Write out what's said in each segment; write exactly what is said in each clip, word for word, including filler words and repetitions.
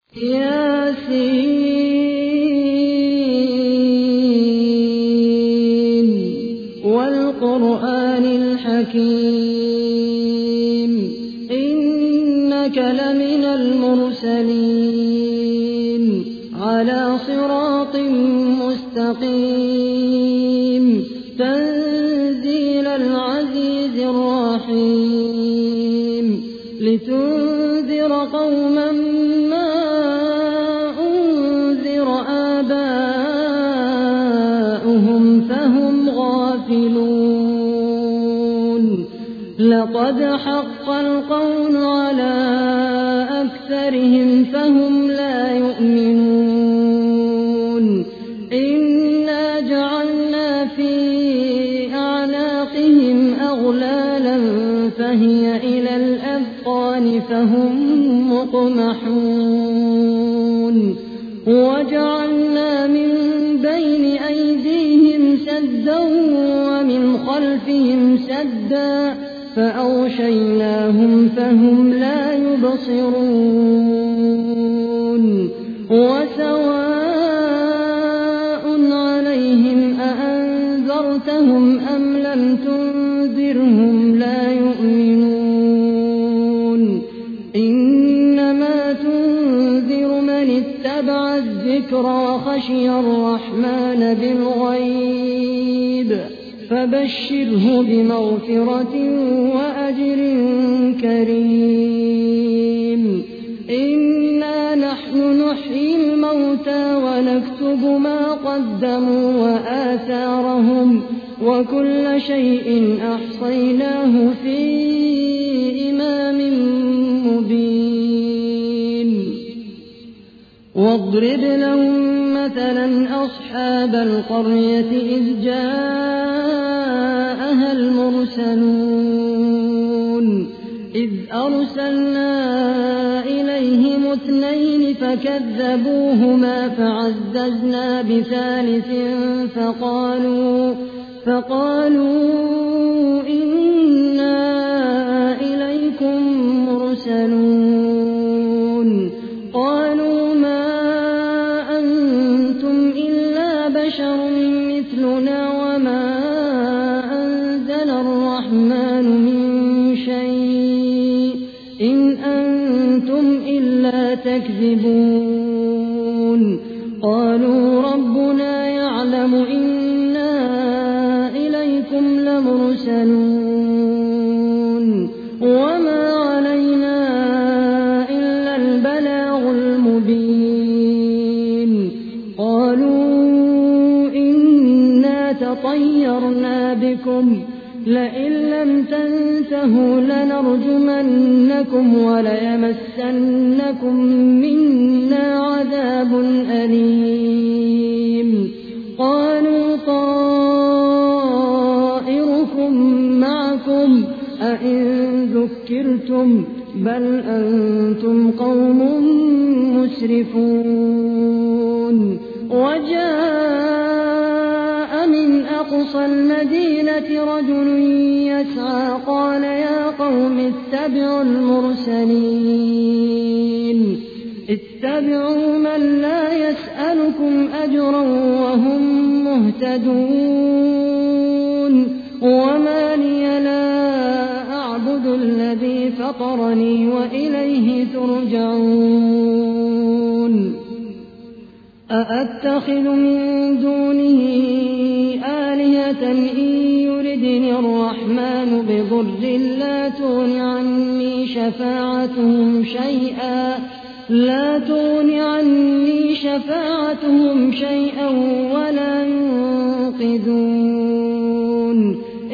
ياسين والقرآن الحكيم إنك لمن المرسلين على صراط مستقيم تنزيل العزيز الرحيم لتنذر قوما ما أنذر آباؤهم فهم غافلون لقد حق القول على أكثرهم فهم لا يؤمنون إنا جعلنا في أعناقهم أغلالا فهي إلى الأذقان فهم مقمحون وجعلنا من بين أيديهم سدا ومن خلفهم سدا فأغشيناهم فهم لا يبصرون وسواء عليهم أأنذرتهم أم لم تنذرهم لا يؤمنون إنما تنذر من اتبع الذكر وخشي الرحمن بالغيب فبشره بمغفرة وأجر كريم إنا نحن نحيي الموتى ونكتب ما قدموا وآثارهم وكل شيء أحصيناه في إمام مبين واضرب لهم مثلا أصحاب القرية إذ جاءها المرسلون إذ أرسلنا إليهم اثنين فكذبوهما فعززنا بثالث فقالوا فقالوا إنا إليكم مرسلون قالوا ما أنتم إلا بشر مثلنا وما أنزل الرحمن من شيء إن أنتم إلا تكذبون قالوا ربنا يعلم إنا إليكم لمرسلون وما علينا إلا البلاغ المبين قالوا إنا تطيرنا بكم لئن لم تنتهوا لنرجمنكم وليمسنكم منا عذاب أليم قالوا طائركم معكم أئن ذكرتم بل أنتم قوم مسرفون وجاء من أقصى المدينة رجل يسعى قال يا قوم اتبعوا المرسلين اتبعوا من لا يسألكم أجرا وهم مهتدون وما لي لا أعبد الذي فطرني وإليه ترجعون أأتخذ من دونه آلهة إن يردني الرحمن بضر لا تغن عني شفاعتهم شيئا لا تغن عني شفاعتهم شيئا ولا ينقذون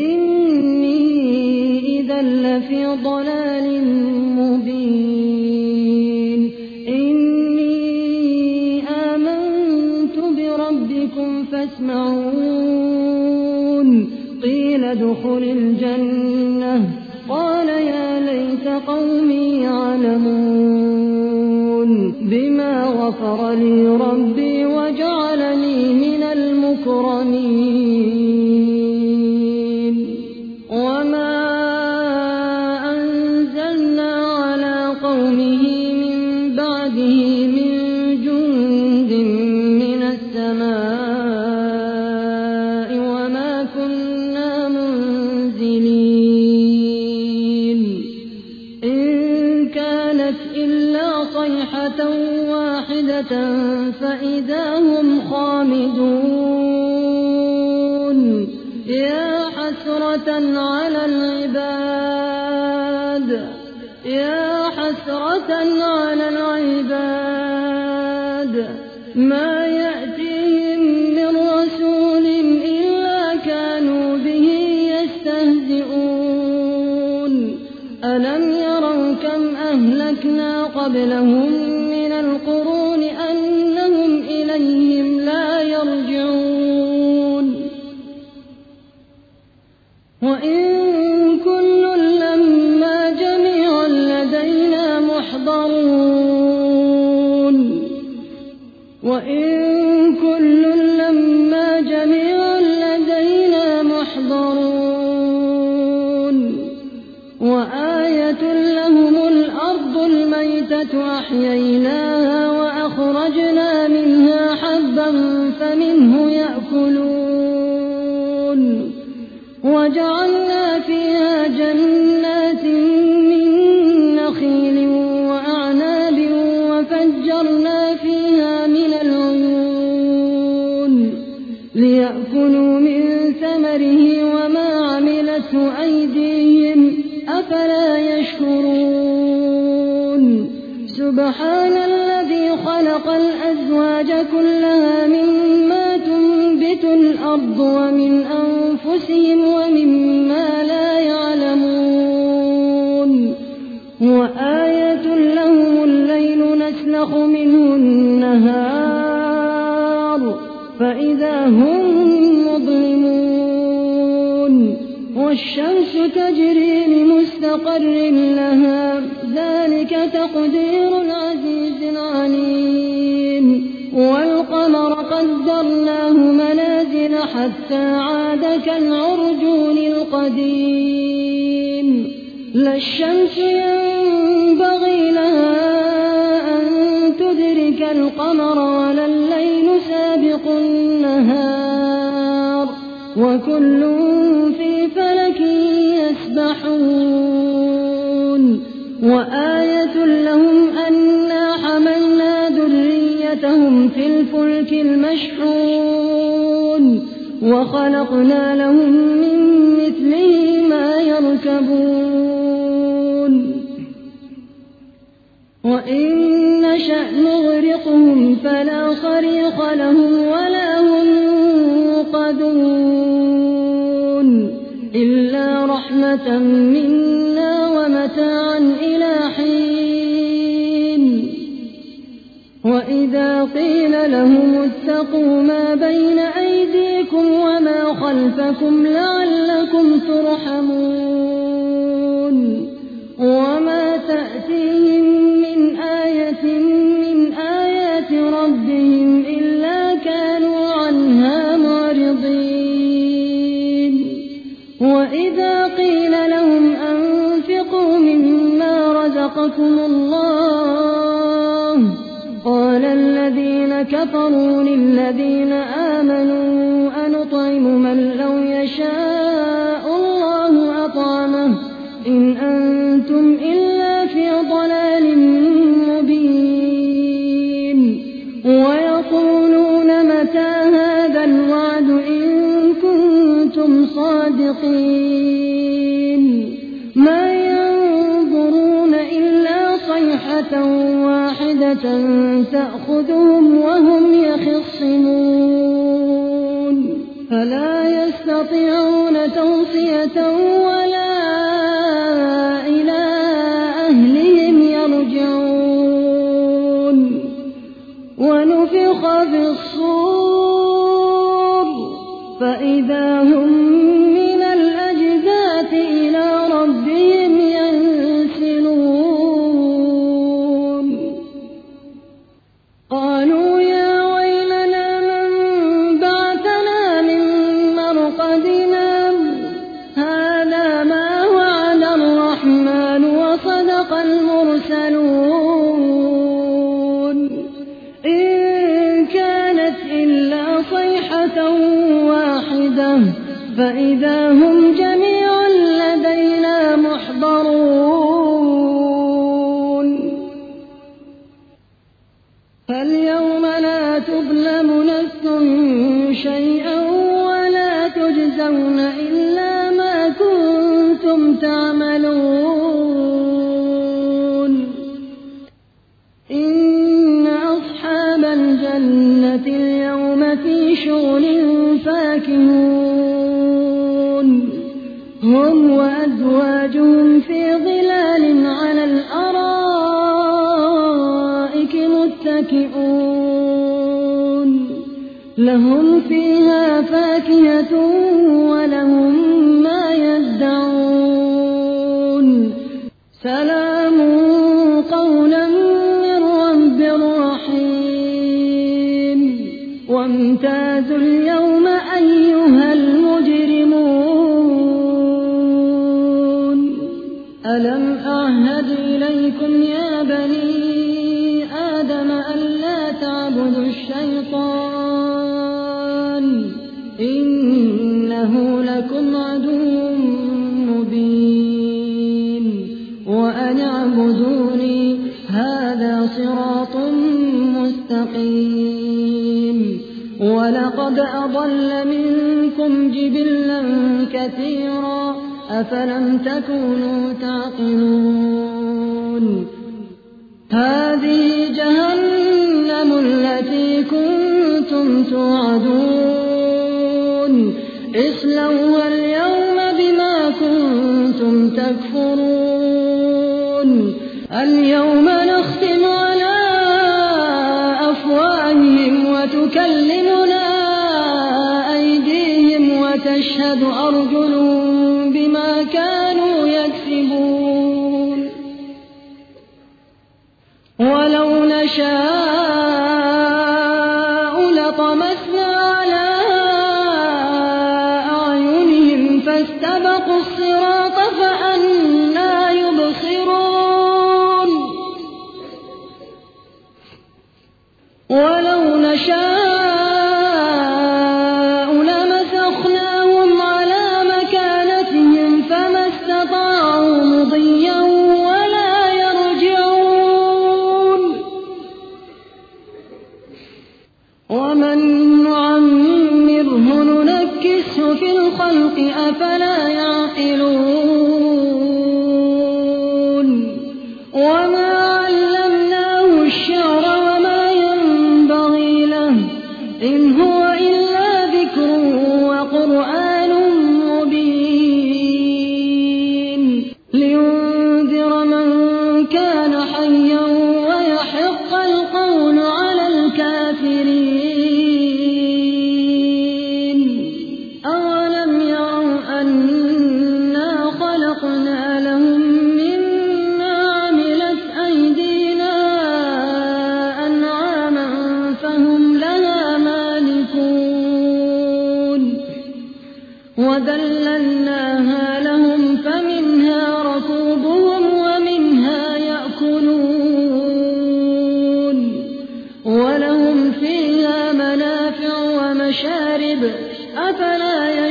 إني إذا لفي ضلال مبين إني آمنت بربكم فاسمعون قيل ادخل الجنة قال يا ليت قومي يعلمون بما غفر لي ربي وجعلني من المكرمين وما أنزلنا على قومه من بعده من صيحة واحدة فإذا هم خامدون يا حسرة على العباد يا حسرة على العباد ما يأتيهم من رسول إلا كانوا به يستهزئون ألم يروا كم أهلكنا قبلهم من القرون أنهم إليهم لا يرجعون وإن كل لما جميع لدينا محضرون وإن كل لما جميع لدينا محضرون وآية لهم الأرض الميتة أحييناها وأخرجنا منها حبا فمنه يأكلون وجعلنا فيها جنات من نخيل وأعناب وفجرنا فيها من العيون ليأكلوا من ثمره وما عملته أيديهم أفلا يشكرون سبحان الذي خلق الأزواج كلها مما تنبت الأرض ومن أنفسهم ومما لا يعلمون وآية لهم الليل نسلخ منه النهار فإذا هم مظلمون والشمس تجري لمستقر لها ذلك تقدير العزيز العليم والقمر قدرناه منازل حتى عاد كالعرجون القديم لا الشمس ينبغي لها أن تدرك القمر ولا الليل سابق النهار وكل في فلك يسبحون وآية لهم أنا حملنا ذريتهم في الفلك المشحون وخلقنا لهم من مثله ما يركبون وإن نشأ نغرقهم فلا صريخ لهم ولا هم ينقذون إلا رحمة منا ومتاعا إلى حين وإذا قيل لهم اتقوا ما بين أيديكم وما خلفكم لعلكم ترحمون وما تأتيهم من آية من آيات ربهم إلا كانوا عنها معرضين وإذا قيل لهم أنفقوا مما رزقكم الله قال الذين كفروا للذين آمنوا أنطعم من لو يشاء الله أطعمه إن أنتم إلا في ضلال مبين ويقولون متى هذا الوعد إن كنتم صادقين ما ينظرون إلا صيحة واحدة تأخذهم وهم يخصمون فلا يستطيعون توصية ولا إلى أهلهم يرجعون ونفخ في الصور فإذا هم من الأجداث إلى ربهم ينسلون قالوا يا ويلنا من بعثنا من مرقدنا هذا ما وعد الرحمن وصدق المرسلون إن كانت إلا صيحة واحدة فإذا هم جميع لدينا محضرون فاليوم لا تظلم نفس شيئا ولا تجزون إلا ما كنتم تعملون إن أصحاب الجنة اليوم في شغل فاكهون هم وأزواجهم في ظلال على الأرائك متكئون لهم فيها فاكهة ولهم ما يدعون سلام قولا من رب رحيم وامتازوا اليوم أيها المجرمون ألم أعهد إليكم يا بني آدم ألا تعبدوا الشيطان إنه لكم عدو مبين وأن اعبدوني هذا صراط مستقيم ولقد أضل منكم جبلا كثيرا أفلم تكونوا تعقلون هذه جهنم التي كنتم توعدون اصلوها اليوم بما كنتم تكفرون اليوم نختم على أفواههم وتكلمنا أيديهم وتشهد أرجلهم بما كانوا يكسبون ولو نشاء لطمسنا على أعينهم فاستبقوا الصراط فأنى يبصرون ولو نشاء لمسخناهم على مكانتهم فما استطاعوا مضيا ولا يرجعون ومن نعمره ننكسه في الخلق أفلا يعقلون وما علمناه الشعر وما ينبغي له إن هو إلا ذكر وقرآن مبين لينذر من كان حيا ويحق القول على الكافرين أولم يروا أنا خلقنا لهم مما عملت أيدينا أنعاما فهم لها مالكون وذللناها لهم فمنها ركوبهم ومنها يأكلون ولهم فيها منافع ومشارب أفلا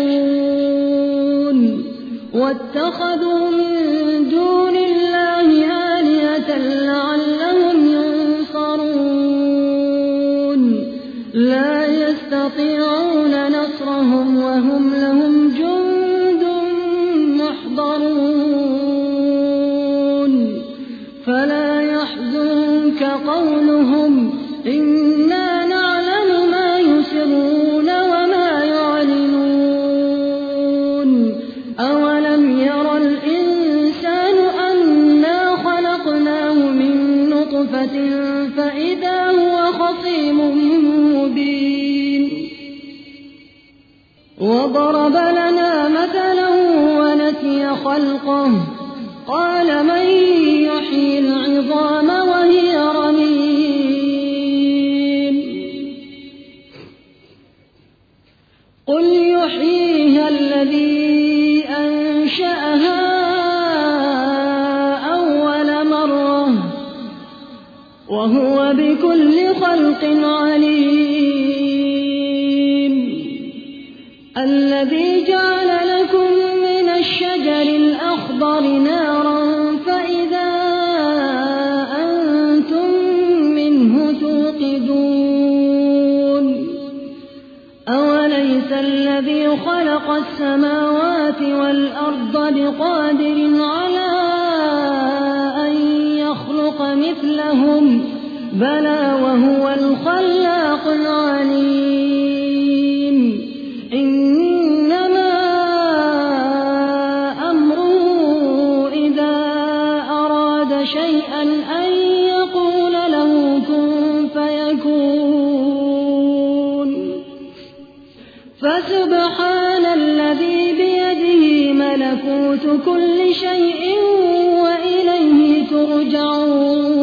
يشكرون واتخذوا من دون الله آلهة لعلهم ينصرون لا يستطيعون نصرهم وهم لهم جند محضرون فلا يحزنك قولهم إنا نعلم ما يسرون وما يعلنون أولم ير الإنسان أنا خلقناه من نطفة فإذا هو خصيم مبين وضرب لنا مثلا ونسي خلقه قال من يحيي العظام وهي رميم قل يحييها الذي أنشأها أول مرة وهو بكل خلق عليم الذي جعل لكم من الشجر الأخضر نارا فإذا أنتم منه هذا الذي خلق السماوات والأرض بقادر على أن يخلق مثلهم بلى وهو الخلاق العليم إنما أمره إذا أراد شيئا أن يقول له كن فيكون فسبحان الذي بيده ملكوت كل شيء وإليه ترجعون